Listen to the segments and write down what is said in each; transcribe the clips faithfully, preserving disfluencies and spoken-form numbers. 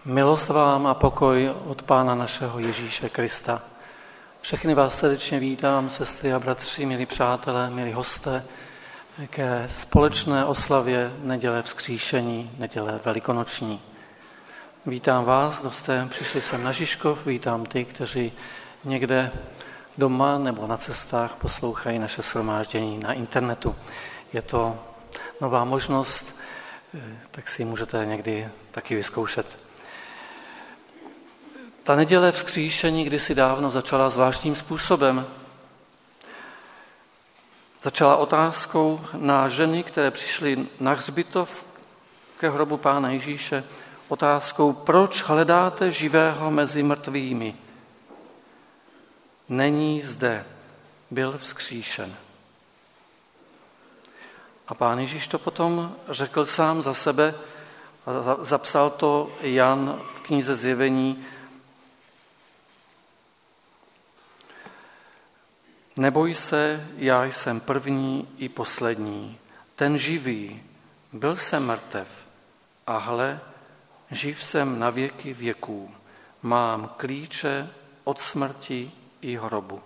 Milost vám a pokoj od Pána našeho Ježíše Krista. Všechny vás srdečně vítám, sestry a bratři, milí přátelé, milí hosté, ke společné oslavě neděle vzkříšení, neděle velikonoční. Vítám vás, kdo jste přišli sem na Žižkov, vítám ty, kteří někde doma nebo na cestách poslouchají naše shromáždění na internetu. Je to nová možnost, tak si ji můžete někdy taky vyzkoušet. Ta neděle vzkříšení kdysi dávno začala zvláštním způsobem. Začala otázkou na ženy, které přišly na hřbitov ke hrobu Pána Ježíše, otázkou, proč hledáte živého mezi mrtvými? Není zde, byl vzkříšen. A Pán Ježíš to potom řekl sám za sebe a zapsal to Jan v knize Zjevení. Neboj se, já jsem první i poslední, ten živý, byl jsem mrtev a hle, živ jsem na věky věků, mám klíče od smrti i hrobu.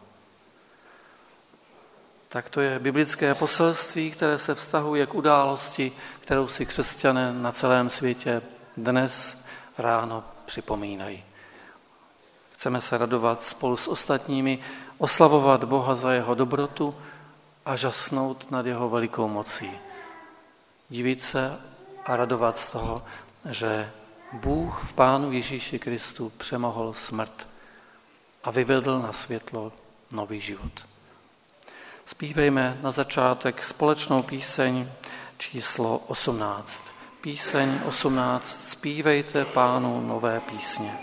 Tak to je biblické poselství, které se vztahuje k události, kterou si křesťané na celém světě dnes ráno připomínají. Chceme se radovat spolu s ostatními, oslavovat Boha za jeho dobrotu a žasnout nad jeho velikou mocí. Divit se a radovat z toho, že Bůh v Pánu Ježíši Kristu přemohl smrt a vyvedl na světlo nový život. Zpívejme na začátek společnou píseň číslo osmnáct. Píseň osmnáct. Zpívejte Pánu nové písně.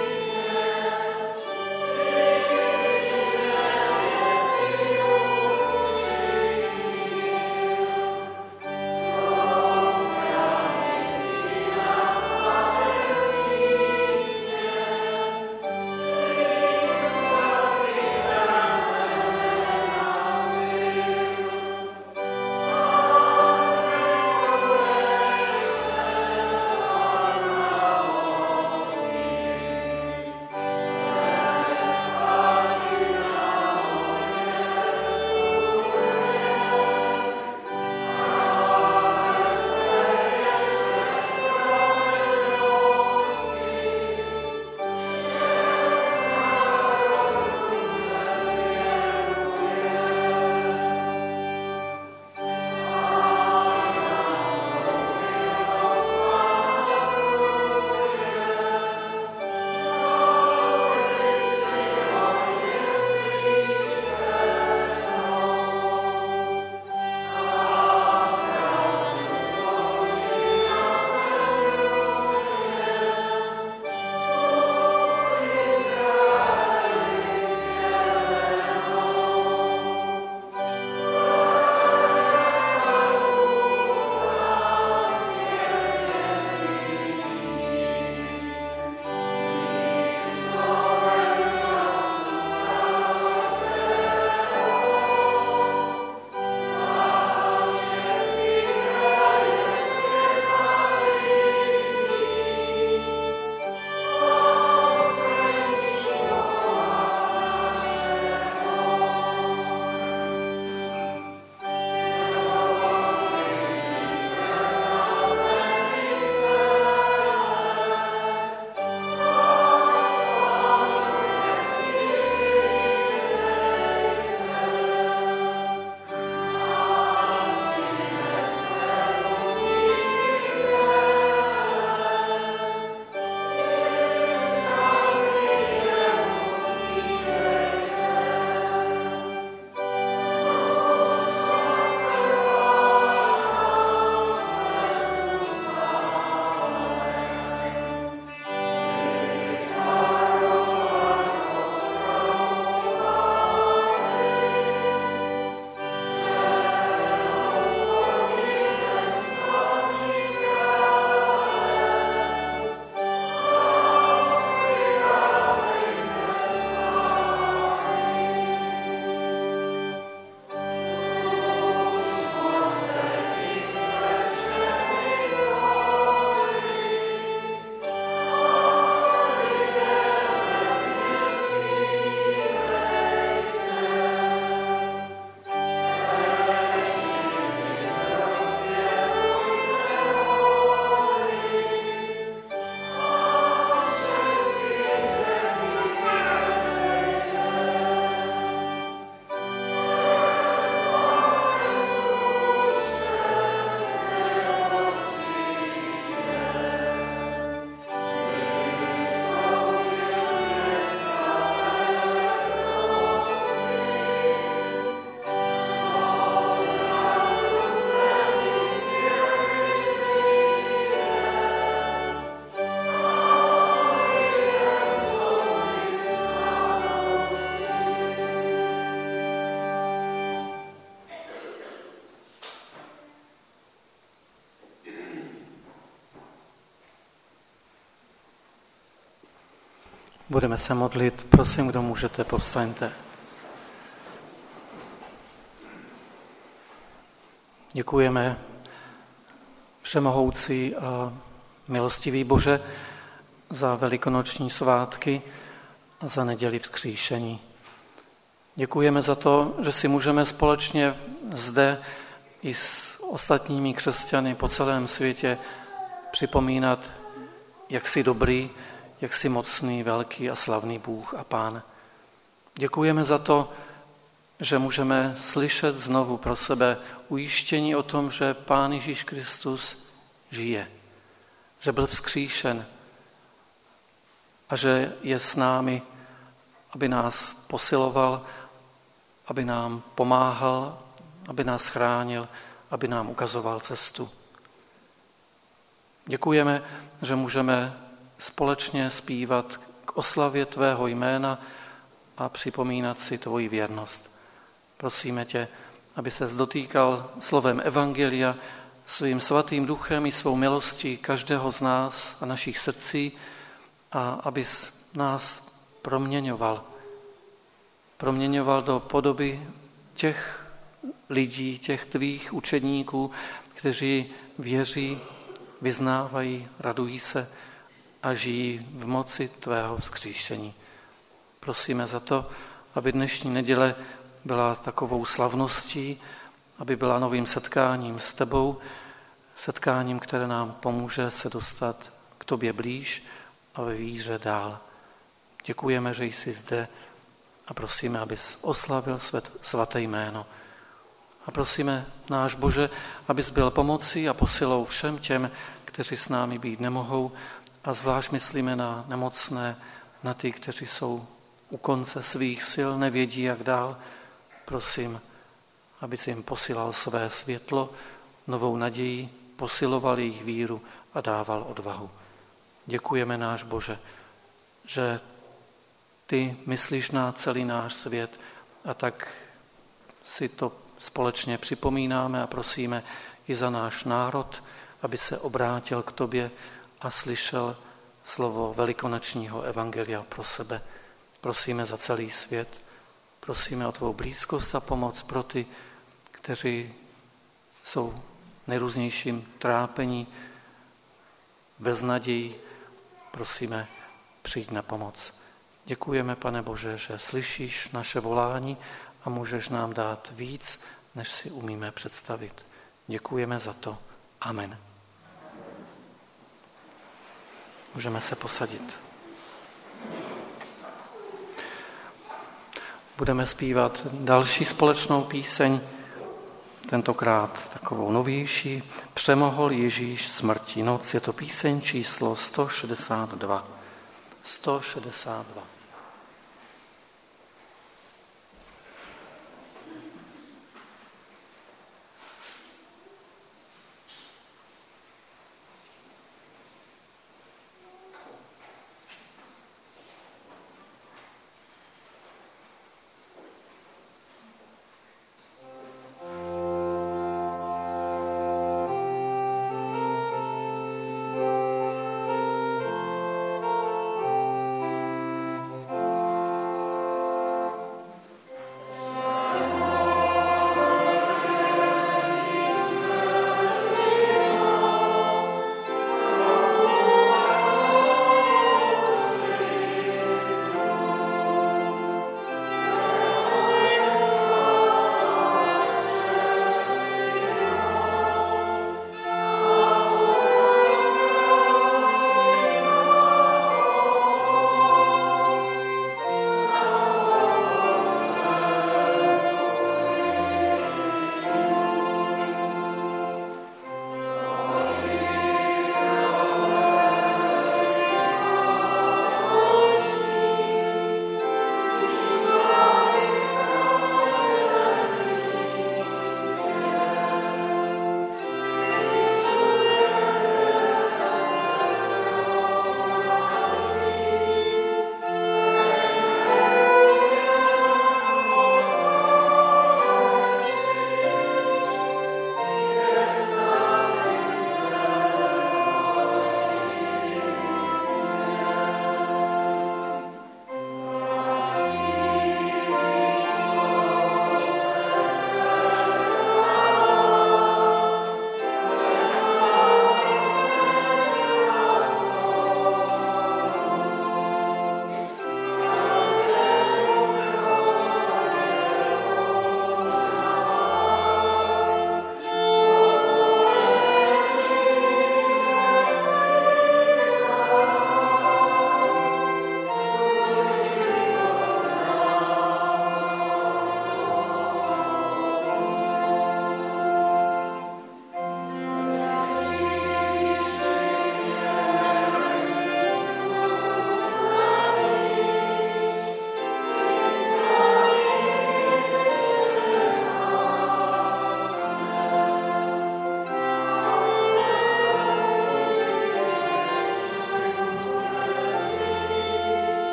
Thank you. Budeme se modlit, prosím, kdo můžete, povstaňte. Děkujeme, všemohoucí a milostivý Bože, za velikonoční svátky a za neděli vzkříšení. Děkujeme za to, že si můžeme společně zde i s ostatními křesťany po celém světě připomínat, jak jsi dobrý, jak jsi mocný, velký a slavný Bůh a Pán. Děkujeme za to, že můžeme slyšet znovu pro sebe ujištění o tom, že Pán Ježíš Kristus žije, že byl vzkříšen a že je s námi, aby nás posiloval, aby nám pomáhal, aby nás chránil, aby nám ukazoval cestu. Děkujeme, že můžeme společně zpívat k oslavě tvého jména a připomínat si tvoji věrnost. Prosíme tě, aby ses dotýkal slovem evangelia, svým svatým duchem i svou milostí každého z nás a našich srdcí a abys nás proměňoval. Proměňoval do podoby těch lidí, těch tvých učedníků, kteří věří, vyznávají, radují se a žijí v moci tvého vzkříšení. Prosíme za to, aby dnešní neděle byla takovou slavností, aby byla novým setkáním s tebou, setkáním, které nám pomůže se dostat k tobě blíž a ve víře dál. Děkujeme, že jsi zde a prosíme, abys oslavil svaté jméno. A prosíme, náš Bože, abys byl pomocí a posilou všem těm, kteří s námi být nemohou, a zvlášť myslíme na nemocné, na ty, kteří jsou u konce svých sil, nevědí, jak dál. Prosím, aby si jim posílal své světlo, novou naději, posiloval jejich víru a dával odvahu. Děkujeme, náš Bože, že ty myslíš na celý náš svět a tak si to společně připomínáme a prosíme i za náš národ, aby se obrátil k tobě a slyšel slovo velikonočního evangelia pro sebe. Prosíme za celý svět, prosíme o tvou blízkost a pomoc pro ty, kteří jsou v nejrůznějším trápení, bez nadějí. Prosíme, přijď na pomoc. Děkujeme, Pane Bože, že slyšíš naše volání a můžeš nám dát víc, než si umíme představit. Děkujeme za to. Amen. Můžeme se posadit. Budeme zpívat další společnou píseň, tentokrát takovou novější. Přemohl Ježíš smrti noc. Je to píseň číslo sto šedesát dva. sto šedesát dva.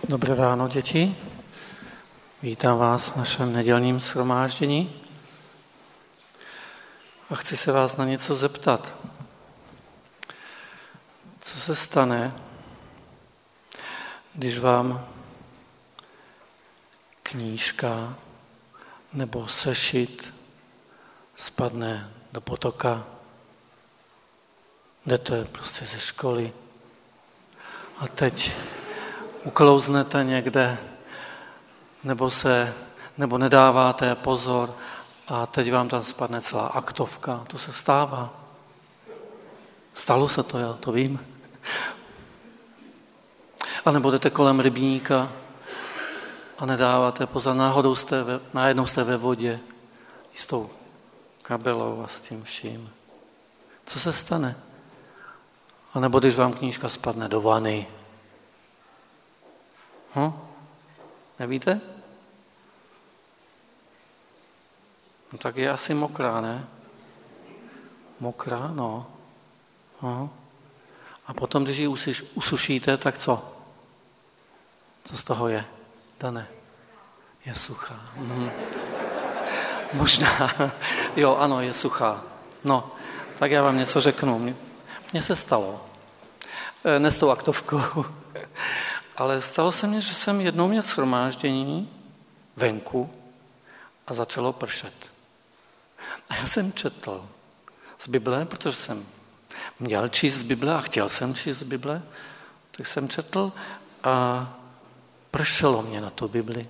Dobré ráno, děti. Vítám vás v našem nedělním shromáždění a chci se vás na něco zeptat. Co se stane, když vám knížka nebo sešit spadne do potoka? Jdete prostě ze školy a teď uklouznete někde, nebo se, nebo nedáváte pozor a teď vám tam spadne celá aktovka. To se stává. Stalo se to, já to vím. A nebo jdete kolem rybníka a nedáváte pozor, náhodou jste ve, najednou jste ve vodě i s tou kabelou a s tím vším. Co se stane? A nebo když vám knížka spadne do vany. Hm? Nevíte? No tak je asi mokrá, ne? Mokrá, no. Hm. A potom, když ji usušíte, tak co? Co z toho je? Dané. Je suchá. Hm. Možná. Jo, ano, je suchá. No, tak já vám něco řeknu. Mně se stalo. Ne s tou aktovkou. Ale stalo se mně, že jsem jednou měl shromáždění venku a začalo pršet. A já jsem četl z Bible, protože jsem měl číst z Bible a chtěl jsem číst z Bible, tak jsem četl a pršelo mě na tu Bibli.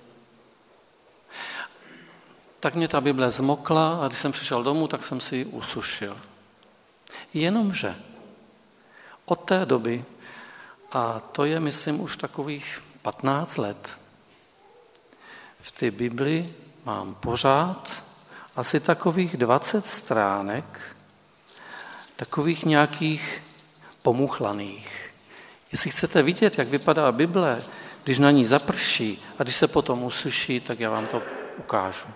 Tak mě ta Bible zmokla a když jsem přišel domů, tak jsem si ji usušil. Jenomže od té doby, a to je, myslím, už takových patnáct let, v té Bibli mám pořád asi takových dvacet stránek, takových nějakých pomuchlaných. Jestli chcete vidět, jak vypadá Bible, když na ní zaprší a když se potom usuší, tak já vám to ukážu.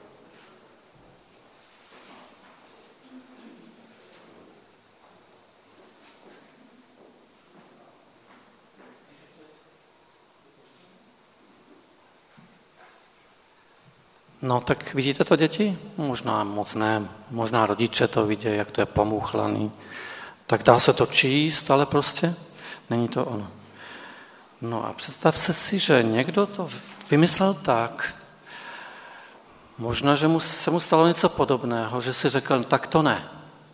No tak vidíte to, děti? Možná moc ne, možná rodiče to vidí, jak to je pomuchlaný. Tak dá se to číst, ale prostě není to ono. No a představte si, že někdo to vymyslel tak, možná, že mu, se mu stalo něco podobného, že si řekl, tak to ne.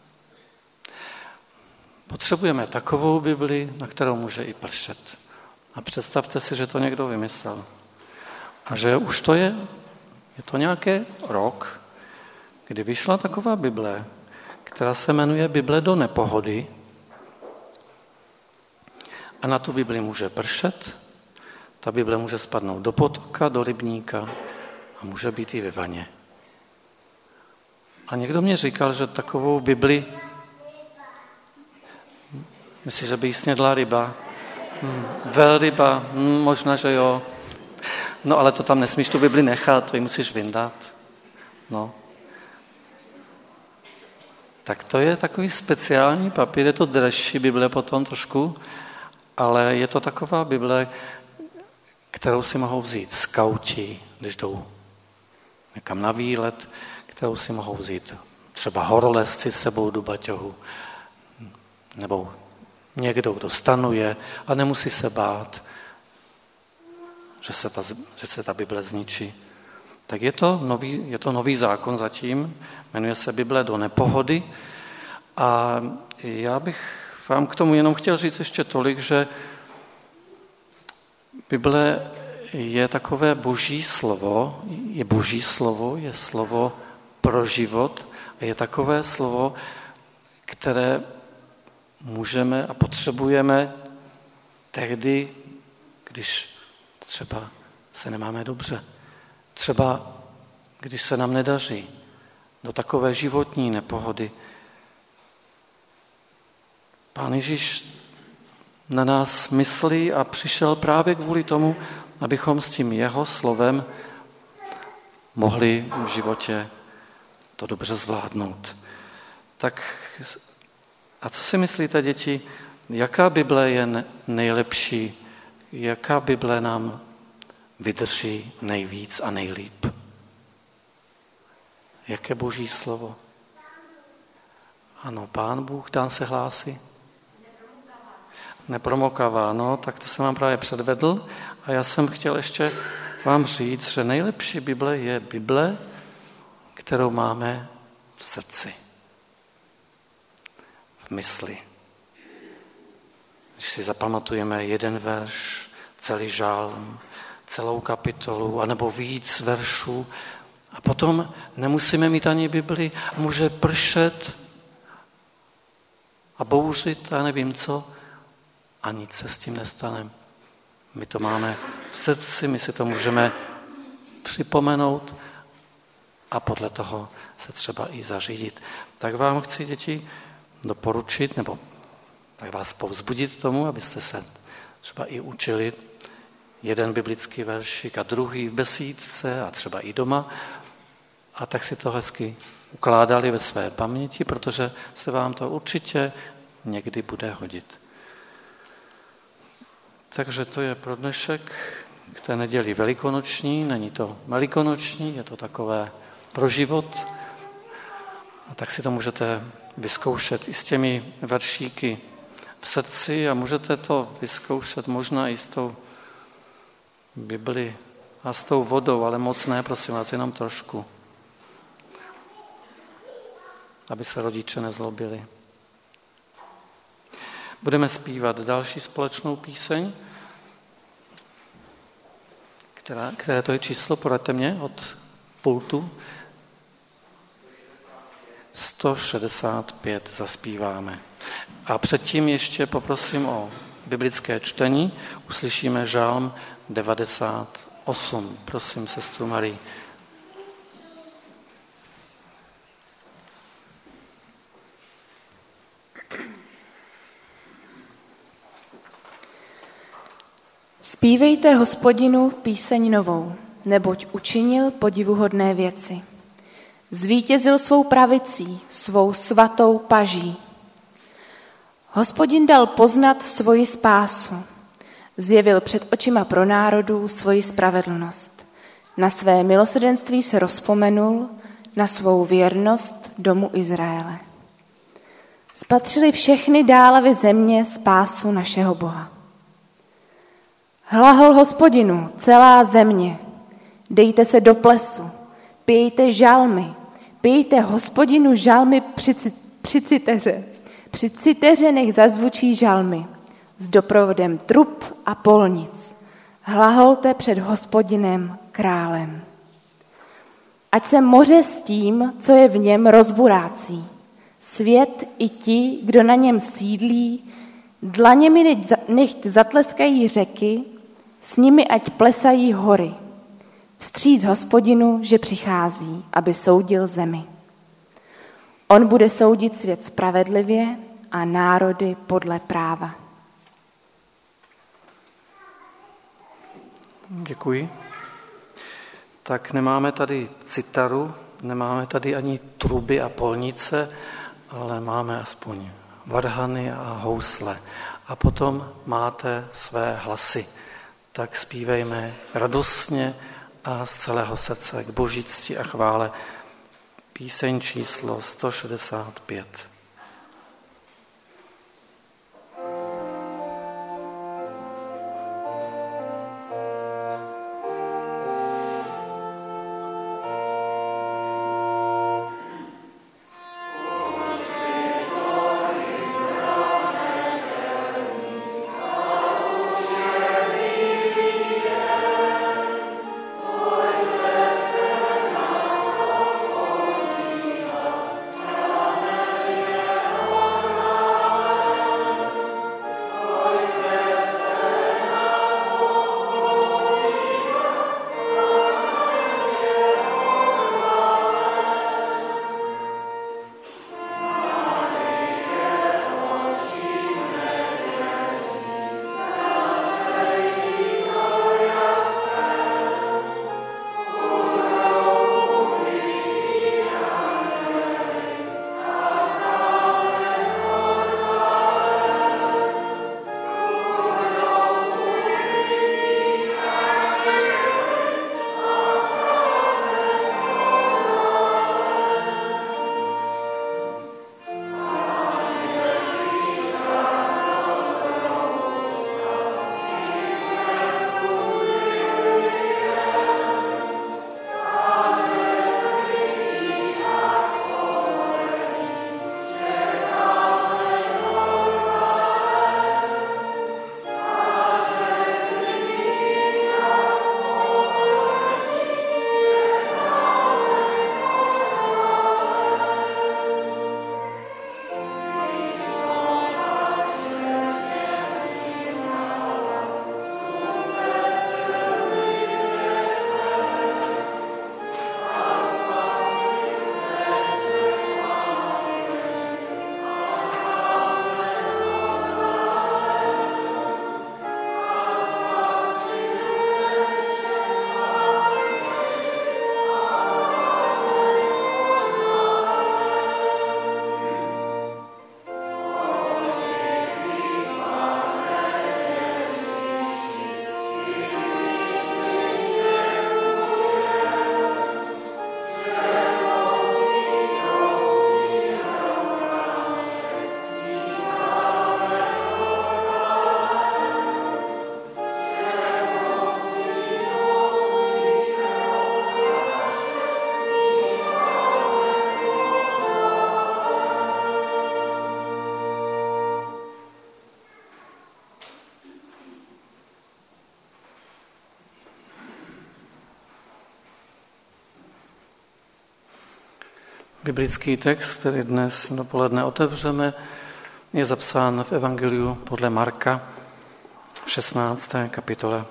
Potřebujeme takovou Bibli, na kterou může i pršet. A představte si, že to někdo vymyslel. A že už to je Je to nějaký rok, kdy vyšla taková Bible, která se jmenuje Bible do nepohody a na tu Bibli může pršet, ta Bible může spadnout do potoka, do rybníka a může být i ve vaně. A někdo mě říkal, že takovou Bibli, myslíš, že by jí snědla ryba? Hmm, velryba, hmm, možná, že jo. No ale to tam nesmíš tu Bibli nechat, to ji musíš vyndat. No. Tak to je takový speciální papír, je to dražší Bible potom trošku, ale je to taková Bible, kterou si mohou vzít skauti, když jdou někam na výlet, kterou si mohou vzít třeba horolezci s sebou do baťohu, nebo někdo, kdo stanuje a nemusí se bát, že se ta, že se ta Bible zničí. Tak je to nový, je to nový zákon zatím, jmenuje se Bible do nepohody a já bych vám k tomu jenom chtěl říct ještě tolik, že Bible je takové boží slovo, je boží slovo, je slovo pro život a je takové slovo, které můžeme a potřebujeme tehdy, když třeba se nemáme dobře, třeba když se nám nedaří, do takové životní nepohody. Pán Ježíš na nás myslí a přišel právě kvůli tomu, abychom s tím jeho slovem mohli v životě to dobře zvládnout. Tak a co si myslíte, děti, jaká Bible je nejlepší, jaká Bible nám vydrží nejvíc a nejlíp? Jaké Boží slovo? Ano, Pán Bůh, tam se hlásí. Nepromokavá, no, tak to jsem vám právě předvedl. A já jsem chtěl ještě vám říct, že nejlepší Bible je Bible, kterou máme v srdci, v mysli. Když si zapamatujeme jeden verš, celý žálm, celou kapitolu, anebo víc veršů, a potom nemusíme mít ani Bibli, může pršet a bouřit, a nevím co, a nic se s tím nestane. My to máme v srdci, my si to můžeme připomenout a podle toho se třeba i zařídit. Tak vám chci, děti, doporučit, nebo tak vás povzbudit tomu, abyste se třeba i učili jeden biblický veršik a druhý v besídce a třeba i doma, a tak si to hezky ukládali ve své paměti, protože se vám to určitě někdy bude hodit. Takže to je pro dnešek k té neděli velikonoční, není to velikonoční, je to takové pro život. A tak si to můžete vyzkoušet i s těmi veršíky v srdci a můžete to vyzkoušet možná i s tou Bibli a s tou vodou, ale moc ne, prosím vás, jenom trošku. Aby se rodiče nezlobili. Budeme zpívat další společnou píseň, která, které to je číslo, poraďte mě, od pultu. sto šedesát pět zaspíváme. A předtím ještě poprosím o biblické čtení. Uslyšíme žálm devadesát osm. Prosím, sestru Marii. Zpívejte Hospodinu píseň novou, neboť učinil podivuhodné věci. Zvítězil svou pravicí, svou svatou paží. Hospodin dal poznat svoji spásu. Zjevil před očima pro národů svoji spravedlnost. Na své milosrdenství se rozpomenul, na svou věrnost domu Izraele. Spatřili všechny dálavy země spásu našeho Boha. Hlahol Hospodinu, celá země, dejte se do plesu, pijte žalmy, pijte Hospodinu žalmy při, při citeře. Při citeře nech zazvučí žalmy, s doprovodem trup a polnic. Hlaholte před Hospodinem králem. Ať se moře s tím, co je v něm, rozburácí. Svět i ti, kdo na něm sídlí, dlaněmi nechť zatleskají řeky, s nimi ať plesají hory. Vstříc Hospodinu, že přichází, aby soudil zemi. On bude soudit svět spravedlivě a národy podle práva. Děkuji. Tak nemáme tady citaru, nemáme tady ani truby a polnice, ale máme aspoň varhany a housle. A potom máte své hlasy. Tak zpívejme radostně a z celého srdce k Boží cti a chvále píseň číslo sto šedesát pět. Amen. Biblický text, který dnes dopoledne otevřeme, je zapsán v Evangeliu podle Marka v šestnácté kapitole.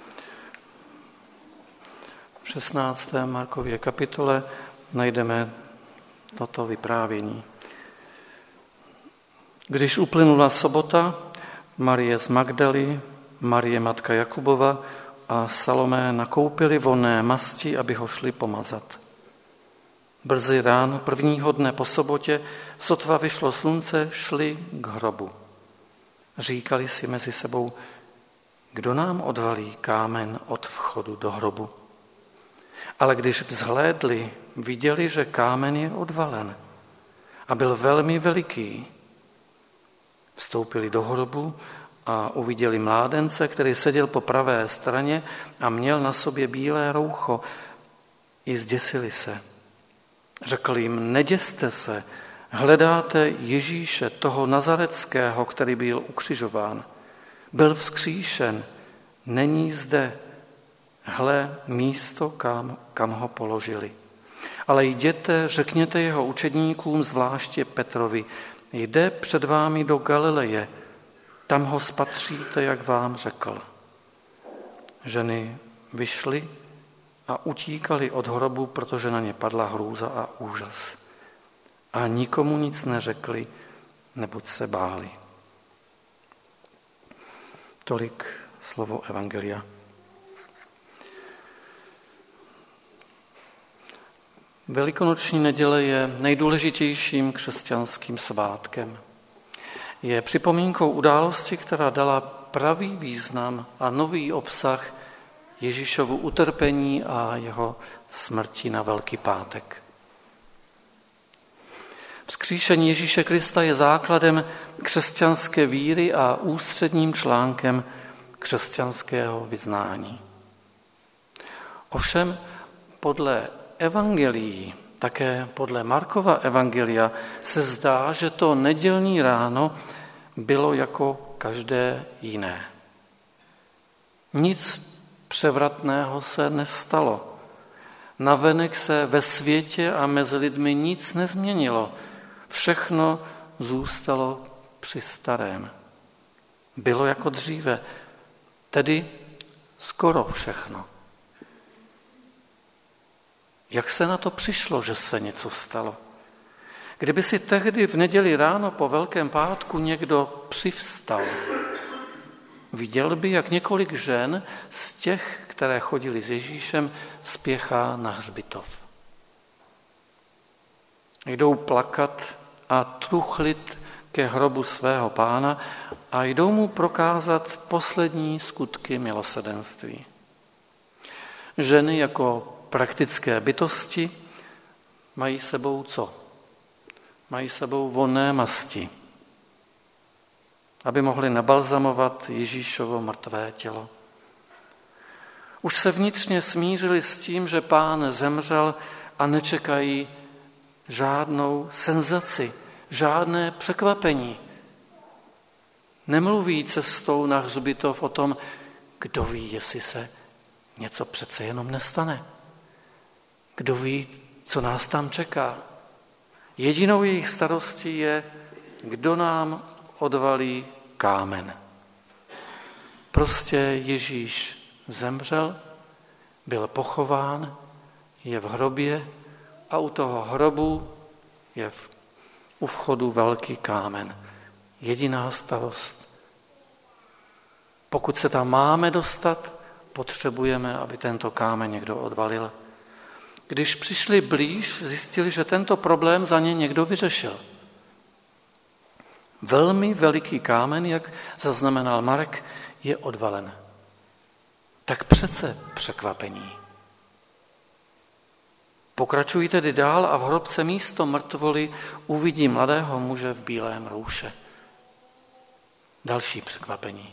V šestnácté Markově kapitole najdeme toto vyprávění. Když uplynula sobota, Marie z Magdaly, Marie matka Jakubova a Salomé nakoupili vonné masti, aby ho šli pomazat. Brzy ráno prvního dne po sobotě, sotva vyšlo slunce, šli k hrobu. Říkali si mezi sebou, kdo nám odvalí kámen od vchodu do hrobu. Ale když vzhlédli, viděli, že kámen je odvalen a byl velmi veliký. Vstoupili do hrobu a uviděli mládence, který seděl po pravé straně a měl na sobě bílé roucho. I zděsili se. Řekl jim, neděste se, hledáte Ježíše, toho Nazareckého, který byl ukřižován. Byl vzkříšen, není zde. Hle, místo, kam, kam ho položili. Ale jděte, řekněte jeho učedníkům, zvláště Petrovi, jde před vámi do Galileje, tam ho spatříte, jak vám řekl. Ženy vyšly a utíkali od hrobu, protože na ně padla hrůza a úžas. A nikomu nic neřekli, neboť se báli. Tolik slovo Evangelia. Velikonoční neděle je nejdůležitějším křesťanským svátkem. Je připomínkou události, která dala pravý význam a nový obsah Ježíšovu utrpení a jeho smrti na Velký pátek. Vzkříšení Ježíše Krista je základem křesťanské víry a ústředním článkem křesťanského vyznání. Ovšem podle evangelií, také podle Markova evangelia, se zdá, že to nedělní ráno bylo jako každé jiné. Nic převratného se nestalo. Navenek se ve světě a mezi lidmi nic nezměnilo. Všechno zůstalo při starém. Bylo jako dříve, tedy skoro všechno. Jak se na to přišlo, že se něco stalo? Kdyby si tehdy v neděli ráno po Velkém pátku někdo přivstal, viděl by, jak několik žen z těch, které chodili s Ježíšem, spěchá na hřbitov. Jdou plakat a truchlit ke hrobu svého Pána a jdou mu prokázat poslední skutky milosrdenství. Ženy jako praktické bytosti mají sebou co? Mají sebou vonné masti, aby mohli nabalzamovat Ježíšovo mrtvé tělo. Už se vnitřně smířili s tím, že Pán zemřel a nečekají žádnou senzaci, žádné překvapení. Nemluví cestou na hřbitov o tom, kdo ví, jestli se něco přece jenom nestane. Kdo ví, co nás tam čeká. Jedinou jejich starostí je, kdo nám odvalí kámen. Prostě Ježíš zemřel, byl pochován, je v hrobě a u toho hrobu je v, u vchodu velký kámen. Jediná starost. Pokud se tam máme dostat, potřebujeme, aby tento kámen někdo odvalil. Když přišli blíž, zjistili, že tento problém za ně někdo vyřešil. Velmi veliký kámen, jak zaznamenal Marek, je odvalen. Tak přece překvapení. Pokračují tedy dál a v hrobce místo mrtvoly uvidí mladého muže v bílém rouše. Další překvapení.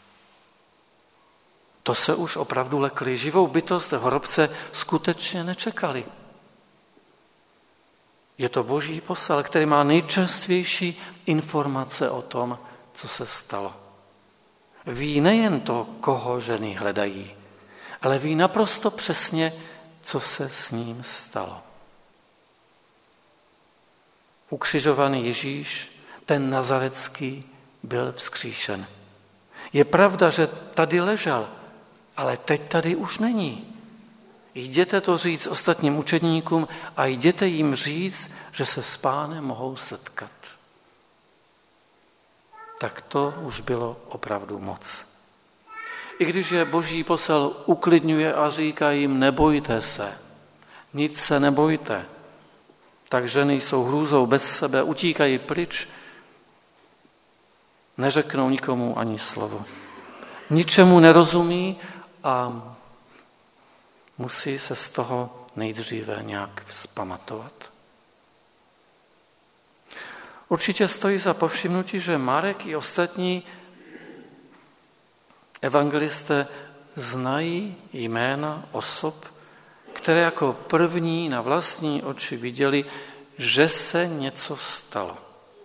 To se už opravdu lekli. Živou bytost v hrobce skutečně nečekali. Je to Boží posel, který má nejčerstvější informace o tom, co se stalo. Ví nejen to, koho ženy hledají, ale ví naprosto přesně, co se s ním stalo. ukřižovaný Ježíš, ten nazarecký, byl vzkříšen. Je pravda, že tady ležel, ale teď tady už není. Jděte to říct ostatním učedníkům a jděte jim říct, že se s Pánem mohou setkat. Tak to už bylo opravdu moc. I když je Boží posel uklidňuje a říká jim, nebojte se, nic se nebojte, tak ženy jsou hrůzou bez sebe, utíkají pryč, neřeknou nikomu ani slovo. Ničemu nerozumí a musí se z toho nejdříve nějak vzpamatovat. Určitě stojí za povšimnutí, že Marek i ostatní evangelisté znají jména osob, které jako první na vlastní oči viděli, že se něco stalo.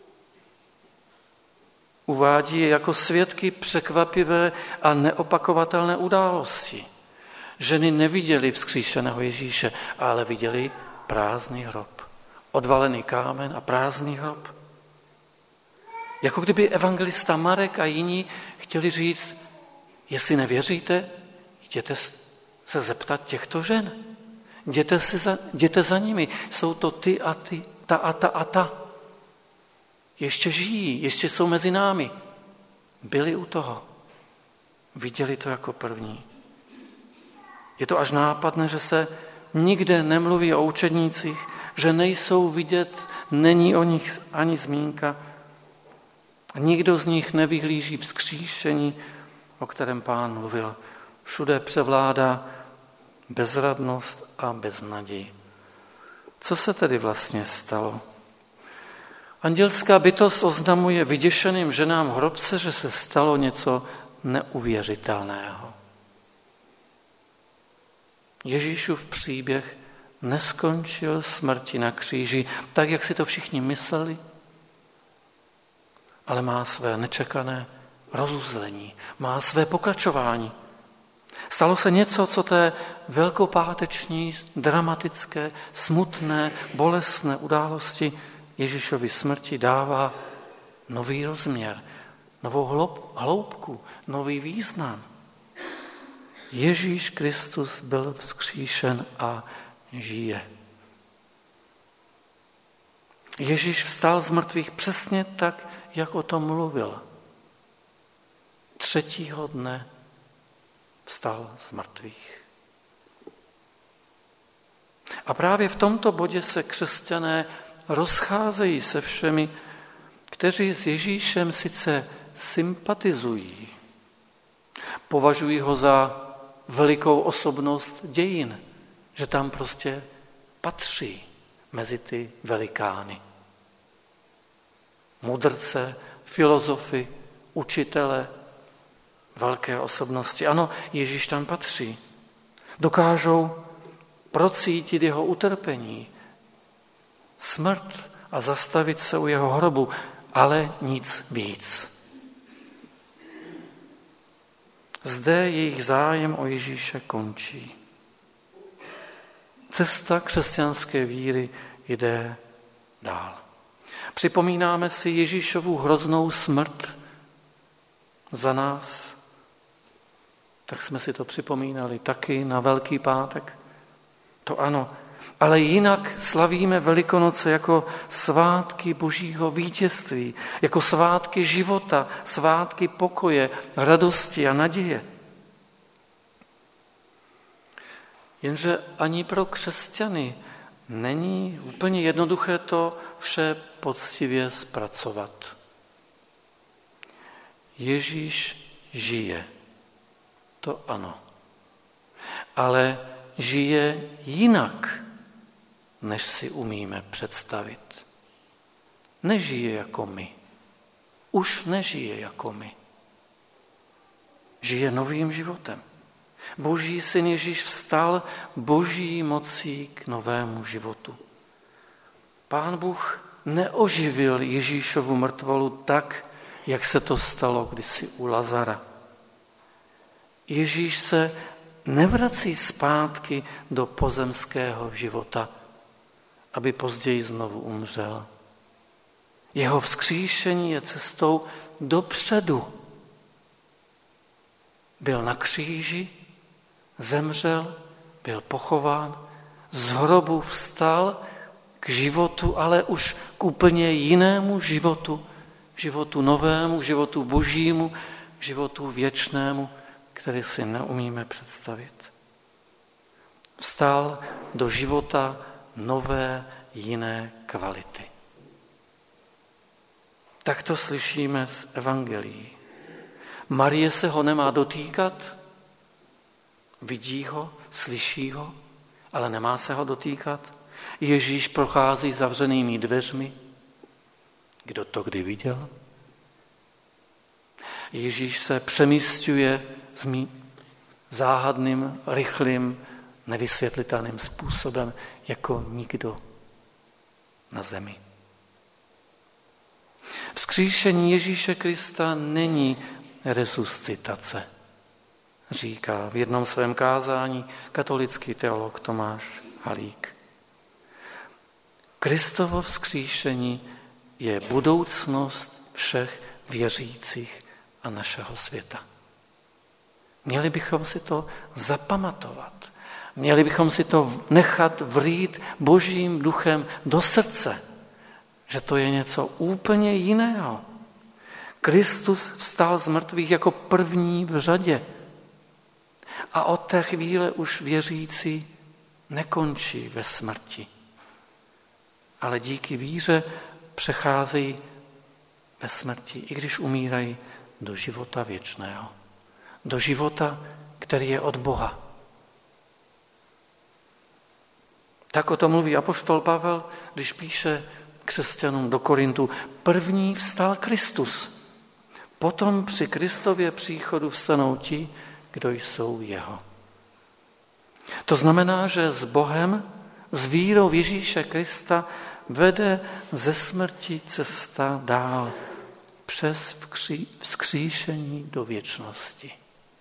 Uvádí je jako svědky překvapivé a neopakovatelné události. Ženy neviděly vzkříšeného Ježíše, ale viděli prázdný hrob. Odvalený kámen a prázdný hrob. Jako kdyby evangelista Marek a jiní chtěli říct, jestli nevěříte, jděte se zeptat těchto žen. Jděte, si za, jděte za nimi. Jsou to ty a ty, ta a ta a ta. Ještě žijí, ještě jsou mezi námi. Byli u toho. Viděli to jako první. Je to až nápadné, že se nikde nemluví o učednících, že nejsou vidět, není o nich ani zmínka. Nikdo z nich nevyhlíží vzkříšení, o kterém Pán mluvil. Všude převládá bezradnost a beznaděj. Co se tedy vlastně stalo? Andělská bytost oznamuje vyděšeným ženám hrobce, že se stalo něco neuvěřitelného. Ježíšův příběh neskončil smrti na kříži, tak, jak si to všichni mysleli, ale má své nečekané rozuzlení, má své pokračování. Stalo se něco, co té velkopáteční, dramatické, smutné, bolestné události Ježíšovy smrti dává nový rozměr, novou hloubku, nový význam. Ježíš Kristus byl vzkříšen a žije. Ježíš vstal z mrtvých přesně tak, jak o tom mluvil. Třetího dne vstal z mrtvých. A právě v tomto bodě se křesťané rozcházejí se všemi, kteří s Ježíšem sice sympatizují, považují ho za velikou osobnost dějin, že tam prostě patří mezi ty velikány. Mudrce, filozofy, učitele, velké osobnosti. Ano, Ježíš tam patří. Dokážou procítit jeho utrpení, smrt a zastavit se u jeho hrobu, ale nic víc. Zde jejich zájem o Ježíše končí. Cesta křesťanské víry jde dál. Připomínáme si Ježíšovu hroznou smrt za nás, tak jsme si to připomínali taky na Velký pátek. To ano, ale jinak slavíme Velikonoce jako svátky Božího vítězství, jako svátky života, svátky pokoje, radosti a naděje. Jenže ani pro křesťany není úplně jednoduché to vše poctivě zpracovat. Ježíš žije, to ano, ale žije jinak, než si umíme představit. Nežije jako my. Už nežije jako my. Žije novým životem. Boží syn Ježíš vstal boží mocí k novému životu. Pán Bůh neoživil Ježíšovu mrtvolu tak, jak se to stalo kdysi u Lazara. Ježíš se nevrací zpátky do pozemského života, aby později znovu umřel. Jeho vzkříšení je cestou dopředu. Byl na kříži, zemřel, byl pochován, z hrobu vstal k životu, ale už k úplně jinému životu, životu novému, životu božímu, životu věčnému, který si neumíme představit. Vstal do života nové, jiné kvality. Tak to slyšíme z evangelií. Marie se ho nemá dotýkat, vidí ho, slyší ho, ale nemá se ho dotýkat. Ježíš prochází zavřenými dveřmi. Kdo to kdy viděl? Ježíš se přemísťuje záhadným, rychlým, nevysvětlitelným způsobem jako nikdo na zemi. Vzkříšení Ježíše Krista není resuscitace, říká v jednom svém kázání katolický teolog Tomáš Halík. Kristovo vzkříšení je budoucnost všech věřících a našeho světa. Měli bychom si to zapamatovat. Měli bychom si to nechat vrít Božím duchem do srdce, že to je něco úplně jiného. Kristus vstal z mrtvých jako první v řadě. A od té chvíle už věřící nekončí ve smrti. Ale díky víře přecházejí ve smrti, i když umírají, do života věčného. Do života, který je od Boha. Tak o tom mluví apoštol Pavel, když píše křesťanům do Korintu. První vstal Kristus. Potom při Kristově příchodu vstanou ti, kdo jsou jeho. To znamená, že s Bohem, s vírou v Ježíše Krista vede ze smrti cesta dál přes vzkříšení do věčnosti.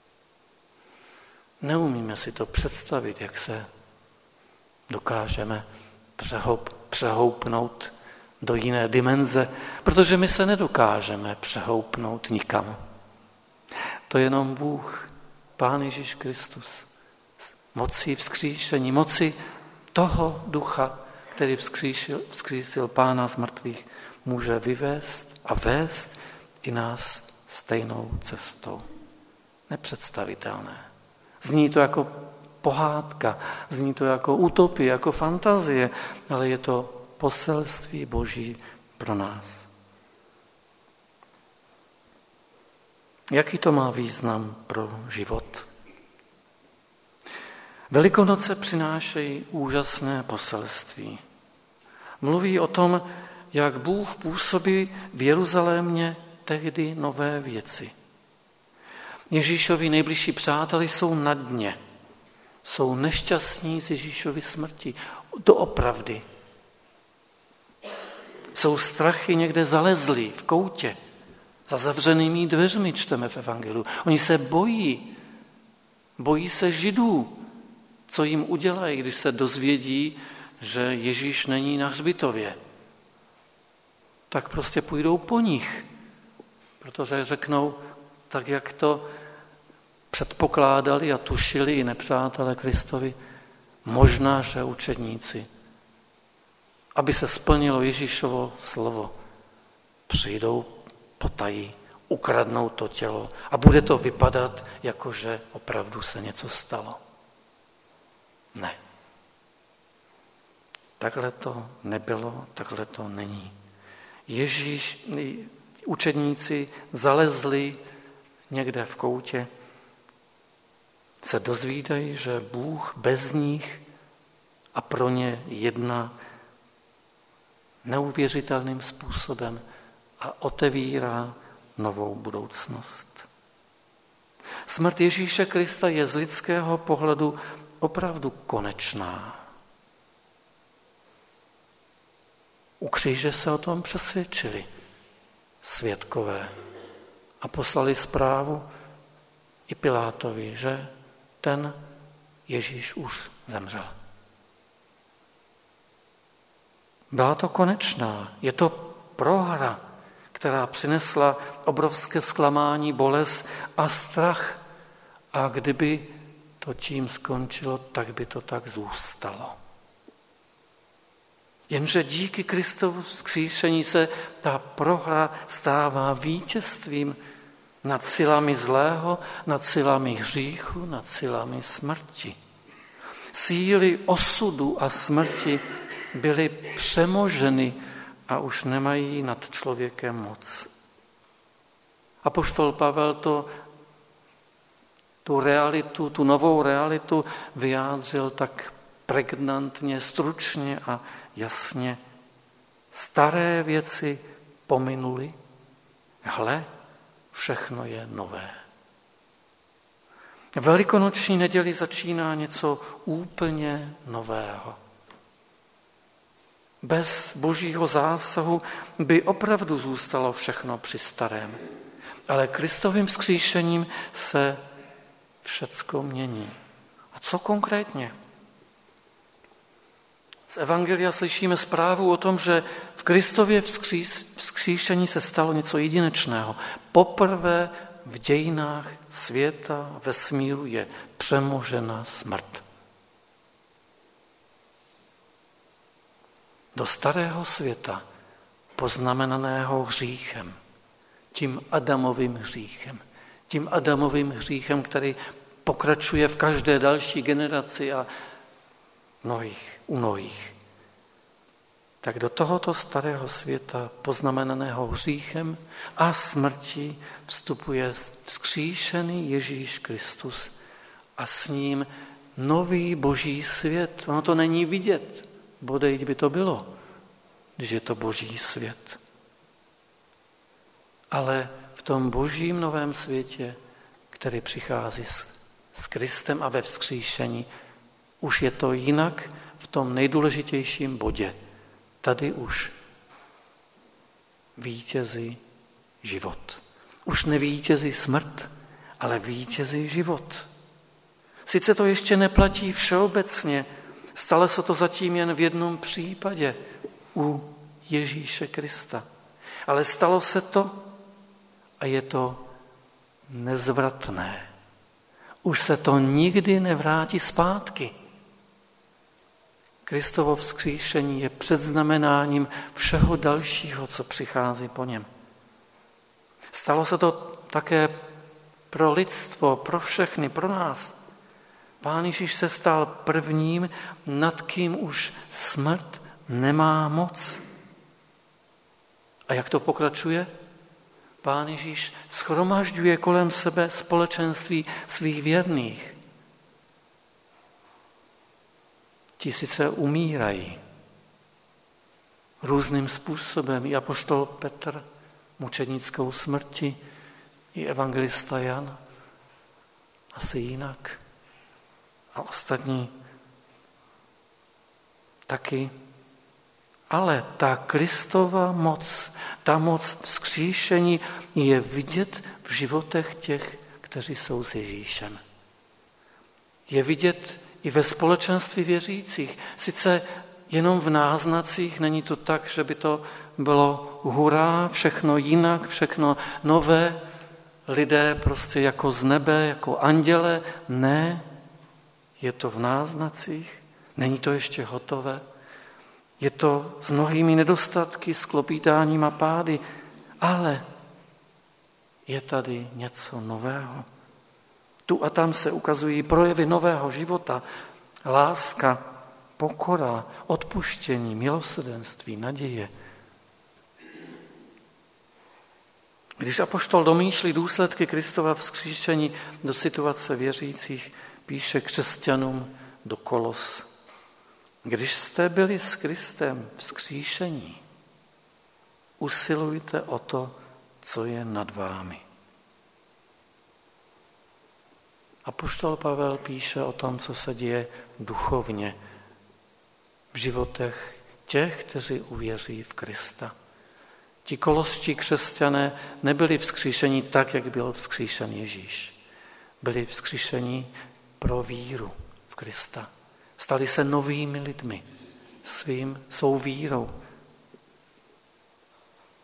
Neumíme si to představit, jak se dokážeme přehoup, přehoupnout do jiné dimenze, protože my se nedokážeme přehoupnout nikam. To je jenom Bůh, Pán Ježíš Kristus, mocí vzkříšení, moci toho ducha, který vzkříšil, vzkřísil Pána z mrtvých, může vyvést a vést i nás stejnou cestou. Nepředstavitelné. Zní to jako pohádka, zní to jako utopie, jako fantazie, ale je to poselství Boží pro nás. Jaký to má význam pro život? Velikonoce přinášejí úžasné poselství. Mluví o tom, jak Bůh působí v Jeruzalémě tehdy nové věci. Ježíšovi nejbližší přáteli jsou na dně. Jsou nešťastní z Ježíšovy smrti. Doopravdy. Jsou strachy někde zalezlí v koutě. Za zavřenými dveřmi čteme v evangeliu. Oni se bojí. Bojí se Židů. Co jim udělají, když se dozvědí, že Ježíš není na hřbitově? Tak prostě půjdou po nich. Protože řeknou, tak jak to předpokládali a tušili i nepřátelé Kristovi, možná, že učedníci, aby se splnilo Ježíšovo slovo, přijdou potají, ukradnou to tělo a bude to vypadat, jako že opravdu se něco stalo. Ne. Takhle to nebylo, takhle to není. Ježíš, učedníci zalezli někde v koutě, se dozvídají, že Bůh bez nich a pro ně jedná neuvěřitelným způsobem a otevírá novou budoucnost. Smrt Ježíše Krista je z lidského pohledu opravdu konečná. U kříže se o tom přesvědčili svědkové a poslali zprávu i Pilátovi, že ten Ježíš už zemřel. Byla to konečná. Je to prohra, která přinesla obrovské zklamání, bolest a strach. A kdyby to tím skončilo, tak by to tak zůstalo. Jenže díky Kristovu vzkříšení se ta prohra stává vítězstvím nad silami zlého, nad silami hříchu, nad silami smrti. Síly osudu a smrti byly přemoženy a už nemají nad člověkem moc. Apoštol Pavel to, tu realitu, tu novou realitu vyjádřil tak pregnantně, stručně a jasně. Staré věci pominuly, hle, všechno je nové. Velikonoční neděli začíná něco úplně nového. Bez božího zásahu by opravdu zůstalo všechno při starém. Ale Kristovým vzkříšením se všecko mění. A co konkrétně? Z evangelia slyšíme zprávu o tom, že v Kristově vzkříšení se stalo něco jedinečného. Poprvé v dějinách světa, vesmíru je přemožena smrt. Do starého světa, poznamenaného hříchem, tím Adamovým hříchem, tím Adamovým hříchem, který pokračuje v každé další generaci a mnohých, u mnohých. Tak do tohoto starého světa, poznamenaného hříchem a smrti, vstupuje vzkříšený Ježíš Kristus a s ním nový boží svět. Ono to není vidět, bodejť by to bylo, když je to boží svět. Ale v tom božím novém světě, který přichází s, s Kristem a ve vzkříšení, už je to jinak v tom nejdůležitějším bodě. Tady už vítězí život. Už nevítězí smrt, ale vítězí život. Sice to ještě neplatí všeobecně, stalo se to zatím jen v jednom případě u Ježíše Krista. Ale stalo se to a je to nezvratné. Už se to nikdy nevrátí zpátky. Kristovo vzkříšení je předznamenáním všeho dalšího, co přichází po něm. Stalo se to také pro lidstvo, pro všechny, pro nás. Pán Ježíš se stal prvním, nad kým už smrt nemá moc. A jak to pokračuje? Pán Ježíš shromažďuje kolem sebe společenství svých věrných. Ti sice umírají různým způsobem, i apoštol Petr mučenickou smrti, i evangelista Jan, asi jinak. A ostatní taky. Ale ta Kristova moc, ta moc vzkříšení je vidět v životech těch, kteří jsou s Ježíšem. Je vidět i ve společenství věřících. Sice jenom v náznacích, není to tak, že by to bylo hurá, všechno jinak, všechno nové, lidé prostě jako z nebe, jako anděle. Ne, je to v náznacích, není to ještě hotové. Je to s mnohými nedostatky, s klopítáním a pády, ale je tady něco nového. Tu a tam se ukazují projevy nového života, láska, pokora, odpuštění, milosrdenství, naděje. Když apoštol domýšlí důsledky Kristova vzkříšení do situace věřících, píše křesťanům do Kolos. Když jste byli s Kristem vzkříšení, usilujte o to, co je nad vámi. Apoštol Pavel píše o tom, co se děje duchovně v životech těch, kteří uvěří v Krista. Ti koloští křesťané nebyli vzkříšení tak, jak byl vzkříšen Ježíš. Byli vzkříšení pro víru v Krista. Stali se novými lidmi svým, svou vírou.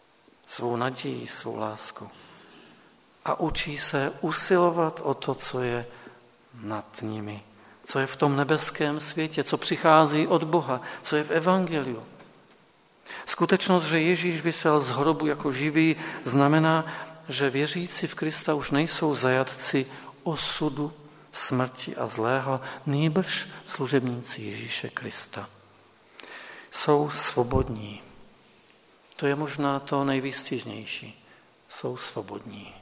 svou naději, svou lásku. A učí se usilovat o to, co je nad nimi, co je v tom nebeském světě, co přichází od Boha, co je v evangeliu. Skutečnost, že Ježíš visel z hrobu jako živý, znamená, že věřící v Krista už nejsou zajatci osudu, smrti a zlého, nýbrž služebníci Ježíše Krista. Jsou svobodní. To je možná to nejvýstižnější. Jsou svobodní.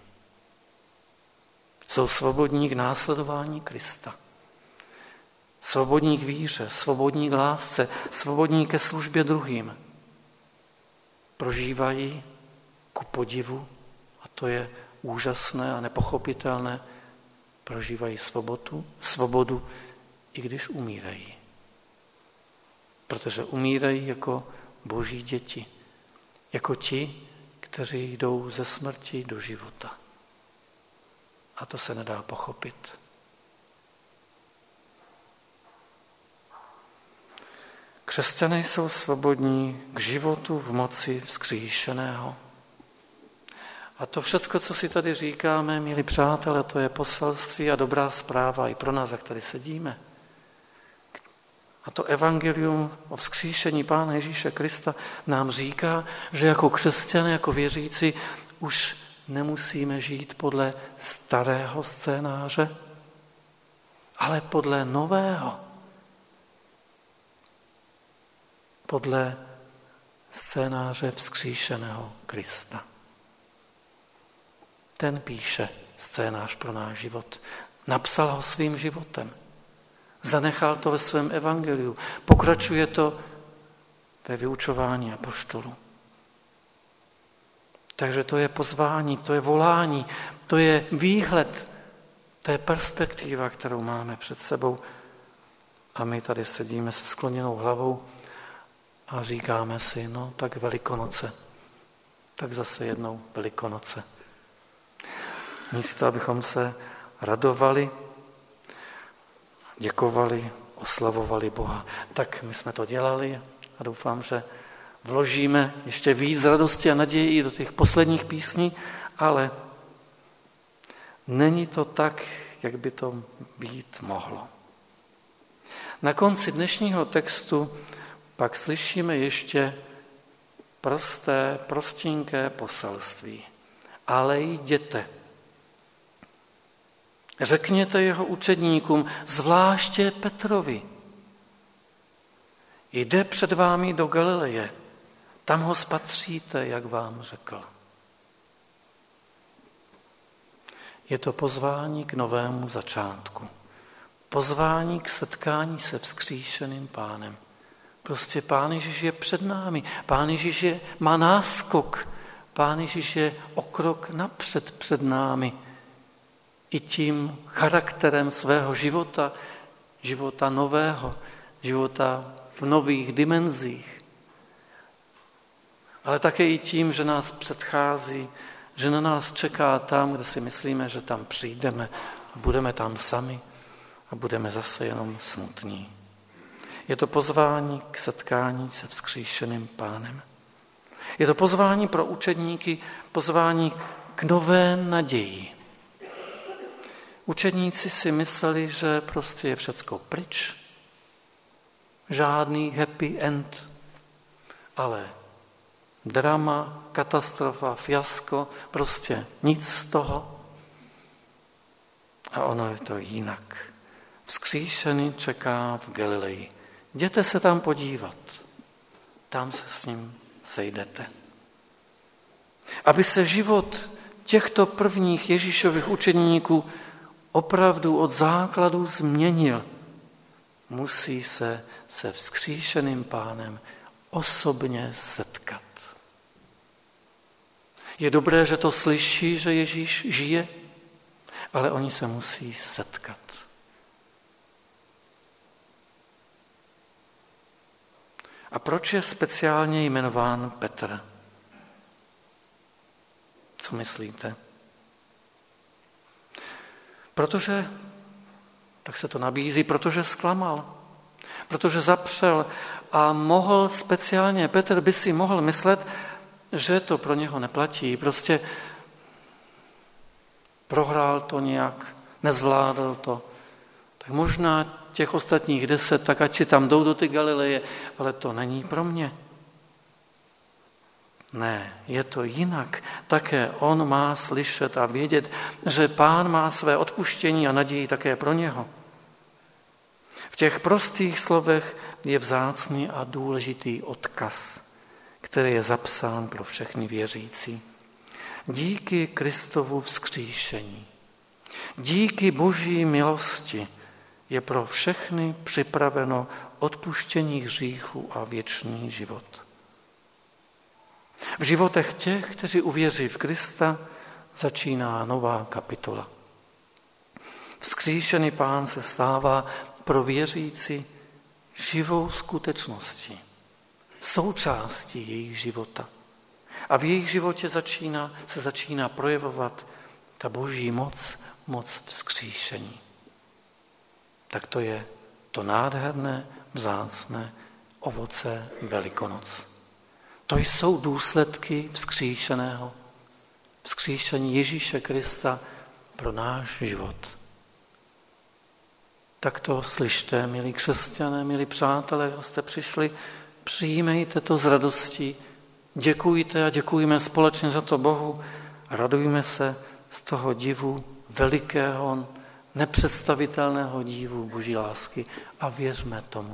Jsou svobodní k následování Krista. Svobodní k víře, svobodní k lásce, svobodní ke službě druhým. Prožívají ku podivu, a to je úžasné a nepochopitelné, prožívají svobodu, svobodu, i když umírají. Protože umírají jako boží děti, jako ti, kteří jdou ze smrti do života. A to se nedá pochopit. Křesťané jsou svobodní k životu v moci vzkříšeného. A to všecko, co si tady říkáme, milí přátelé, to je poselství a dobrá zpráva i pro nás, jak tady sedíme. A to evangelium o vzkříšení Pána Ježíše Krista nám říká, že jako křesťané, jako věřící, už nemusíme žít podle starého scénáře, ale podle nového. Podle scénáře vzkříšeného Krista. Ten píše scénář pro náš život. Napsal ho svým životem. Zanechal to ve svém evangeliu. Pokračuje to ve vyučování apoštolů. Takže to je pozvání, to je volání, to je výhled, to je perspektiva, kterou máme před sebou. A my tady sedíme se skloněnou hlavou a říkáme si, no tak Velikonoce, tak zase jednou Velikonoce. Místo, abychom se radovali, děkovali, oslavovali Boha. Tak my jsme to dělali a doufám, že vložíme ještě víc radosti a naději do těch posledních písní, ale není to tak, jak by to být mohlo. Na konci dnešního textu pak slyšíme ještě prosté, prostinké poselství. Ale jděte. Řekněte jeho učedníkům, zvláště Petrovi. Jde před vámi do Galileje, tam ho spatříte, jak vám řekl. Je to pozvání k novému začátku. Pozvání k setkání se vzkříšeným Pánem. Prostě Pán Ježíš je před námi. Pán Ježíš je, má náskok. Pán Ježíš je o krok napřed před námi. I tím charakterem svého života, života nového, života v nových dimenzích. Ale také i tím, že nás předchází, že na nás čeká tam, kde si myslíme, že tam přijdeme a budeme tam sami a budeme zase jenom smutní. Je to pozvání k setkání se vzkříšeným Pánem. Je to pozvání pro učedníky, pozvání k nové naději. Učedníci si mysleli, že prostě je všecko pryč, žádný happy end, ale drama, katastrofa, fiasko, prostě nic z toho. A ono je to jinak. Vzkříšený čeká v Galileji. Jděte se tam podívat. Tam se s ním sejdete. Aby se život těchto prvních Ježíšových učedníků opravdu od základu změnil, musí se se vzkříšeným Pánem osobně setkat. Je dobré, že to slyší, že Ježíš žije, ale oni se musí setkat. A proč je speciálně jmenován Petr? Co myslíte? Protože, tak se to nabízí, protože zklamal, protože zapřel a mohl speciálně, Petr by si mohl myslet, že to pro něho neplatí. Prostě prohrál to nějak, nezvládl to. Tak možná těch ostatních deset, tak ať si tam jdou do ty Galileje, ale to není pro mě. Ne, je to jinak. Také on má slyšet a vědět, že Pán má své odpuštění a naději také pro něho. V těch prostých slovech je vzácný a důležitý odkaz, který je zapsán pro všechny věřící. Díky Kristovu vzkříšení, díky Boží milosti je pro všechny připraveno odpuštění hříchů a věčný život. V životech těch, kteří uvěří v Krista, začíná nová kapitola. Vzkříšený Pán se stává pro věřící živou skutečností, součástí jejich života. A v jejich životě začíná, se začíná projevovat ta Boží moc, moc vzkříšení. Tak to je to nádherné, vzácné ovoce Velikonoc. To jsou důsledky vzkříšeného, vzkříšení Ježíše Krista pro náš život. Tak to slyšte, milí křesťané, milí přátelé, kdo jste přišli, přijímejte to s radostí, děkujte a děkujeme společně za to Bohu, radujme se z toho divu, velikého, nepředstavitelného divu Boží lásky a věřme tomu.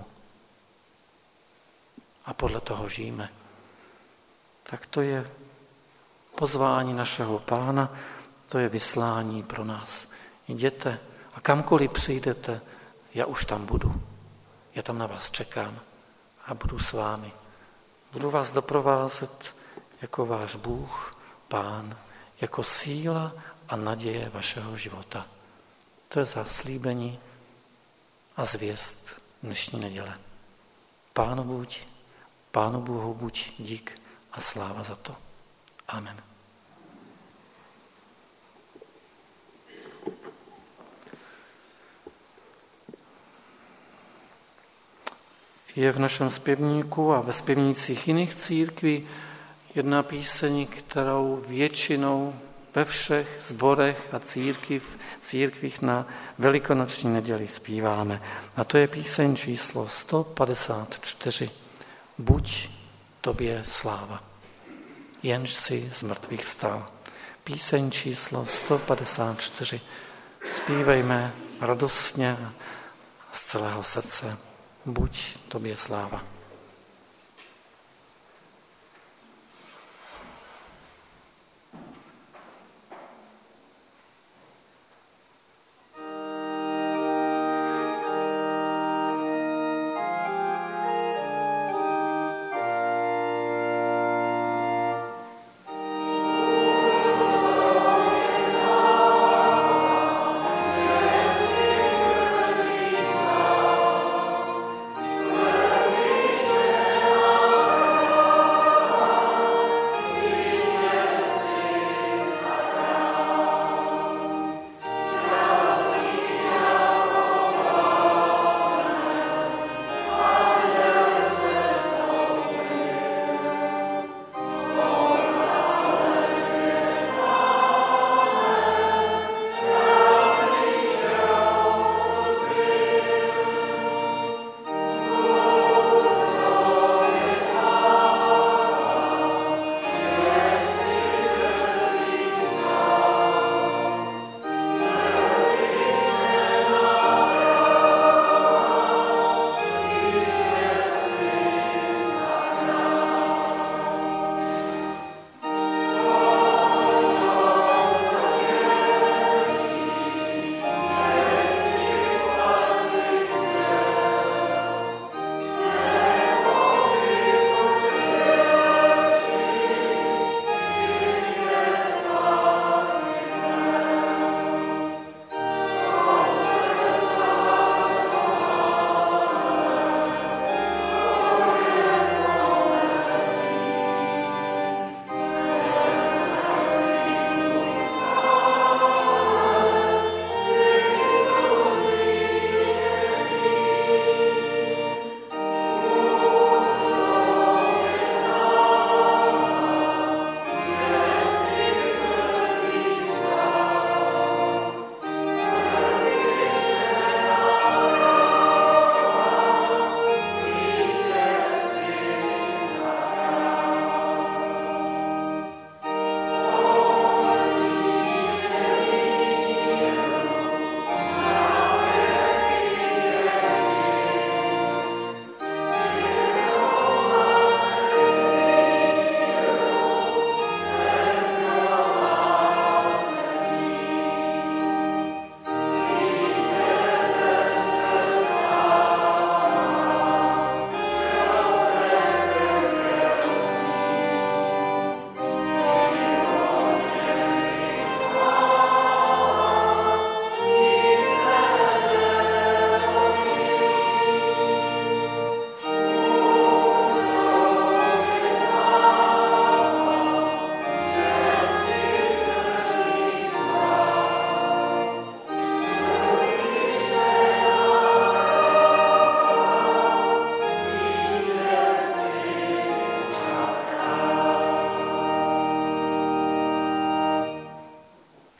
A podle toho žijeme. Tak to je pozvání našeho Pána, to je vyslání pro nás. Jděte a kamkoliv přijdete, já už tam budu. Já tam na vás čekám a budu s vámi. Budu vás doprovázet jako váš Bůh, Pán, jako síla a naděje vašeho života. To je zaslíbení a zvěst dnešní neděle. Pánu buď, Pánu Bohu buď dík a sláva za to. Amen. Je v našem zpěvníku a ve zpěvnících jiných církví jedna píseň, kterou většinou ve všech sborech a církvích, církvích na velikonoční neděli zpíváme. A to je píseň číslo sto padesát čtyři. Buď tobě sláva, jenž si z mrtvých vstal. Píseň číslo sto padesát čtyři. Zpívejme radostně z celého srdce. Buď tobě sláva.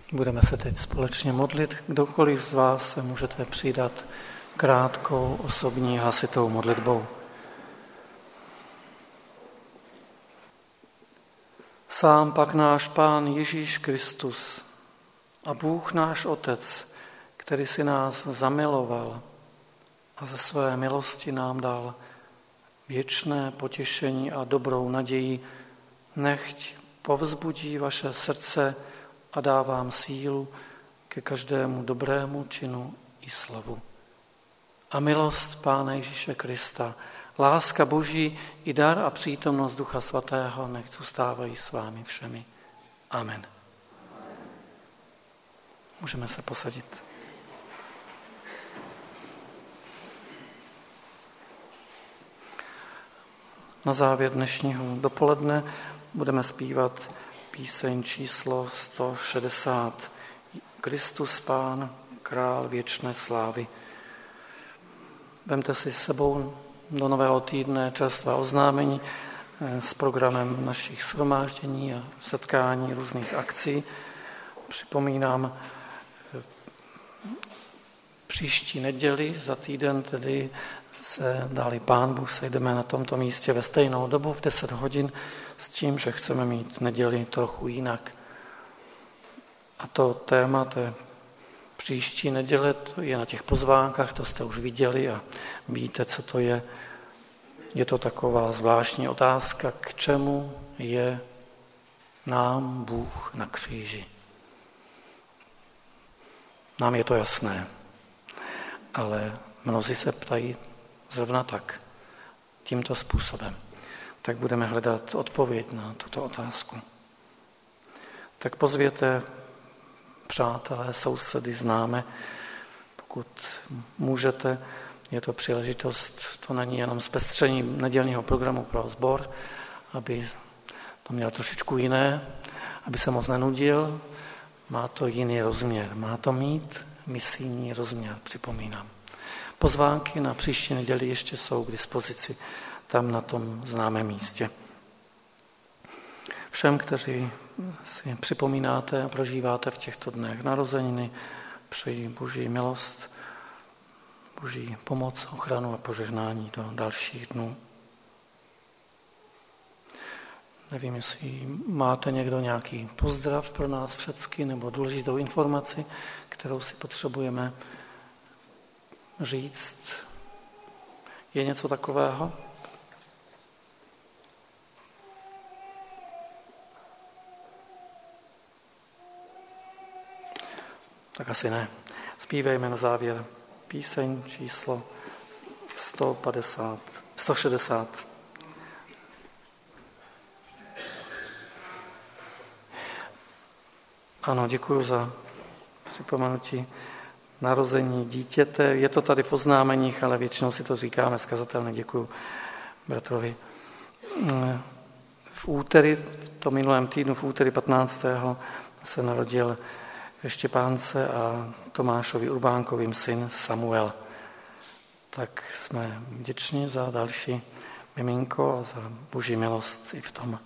Budeme se teď společně modlit. Kdokoliv z vás se můžete přidat krátkou osobní hlasitou modlitbou. Sám pak náš Pán Ježíš Kristus a Bůh náš Otec, který si nás zamiloval a ze své milosti nám dal věčné potěšení a dobrou naději, nechť povzbudí vaše srdce a dá vám sílu ke každému dobrému činu i slovu. A milost Pána Ježíše Krista, láska Boží i dar a přítomnost Ducha Svatého nechť zůstávají s vámi všemi. Amen. Můžeme se posadit. Na závěr dnešního dopoledne budeme zpívat píseň číslo sto šedesát. Kristus Pán, král věčné slávy. Vemte si s sebou do nového týdne čerstvá oznámení s programem našich shromáždění a setkání různých akcí. Připomínám, příští neděli, za týden tedy se dali Pán Bůh, sejdeme na tomto místě ve stejnou dobu v deset hodin s tím, že chceme mít neděli trochu jinak. A to téma té příští neděle, to je na těch pozvánkách, to jste už viděli a víte, co to je. Je to taková zvláštní otázka, k čemu je nám Bůh na kříži. Nám je to jasné, ale mnozí se ptají zrovna tak, tímto způsobem. Tak budeme hledat odpověď na tuto otázku. Tak pozvěte přátelé, sousedy, známe, pokud můžete. Je to příležitost, to není jenom zpestření nedělního programu pro sbor, aby to mělo trošičku jiné, aby se moc nenudil. Má to jiný rozměr, má to mít misijní rozměr, připomínám. Pozvánky na příští neděli ještě jsou k dispozici tam na tom známém místě. Všem, kteří si připomínáte a prožíváte v těchto dnech narozeniny, přeji Boží milost, Boží pomoc, ochranu a požehnání do dalších dnů. Nevím, jestli máte někdo nějaký pozdrav pro nás všechny nebo důležitou informaci, kterou si potřebujeme říct. Je něco takového? Tak asi ne. Zpívejme na závěr píseň číslo sto padesát, sto šedesát. Ano, děkuji za připomenutí narození dítěte. Je to tady v oznámeních, ale většinou si to říkáme zkazatelně. Děkuji bratrovi. V úterý, v tom minulém týdnu, v úterý patnáctého se narodil Štěpánce a Tomášovi Urbánkovým syn Samuel. Tak jsme vděční za další miminko a za Boží milost i v tom.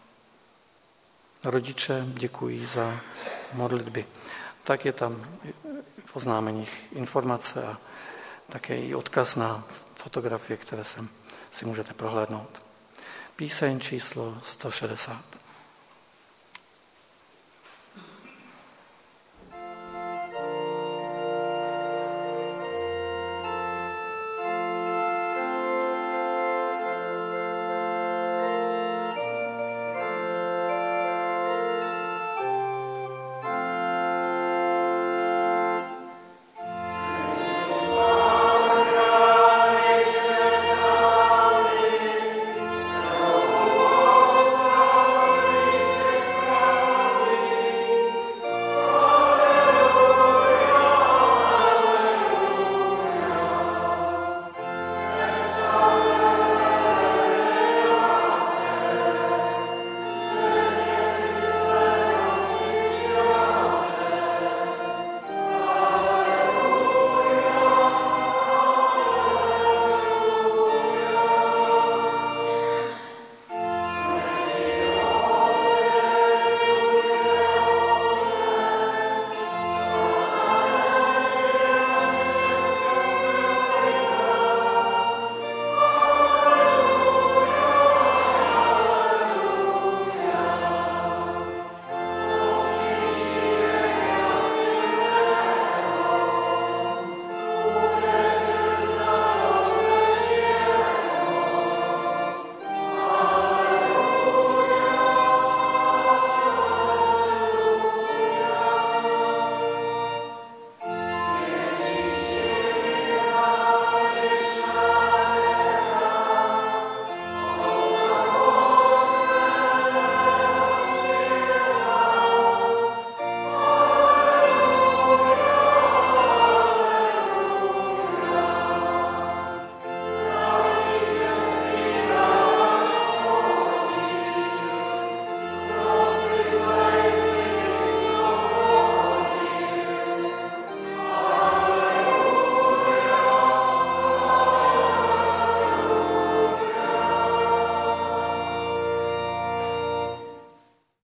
Rodiče děkují za modlitby. Tak je tam v oznámeních informace a také i odkaz na fotografie, které sem si můžete prohlédnout. Píseň číslo sto šedesát.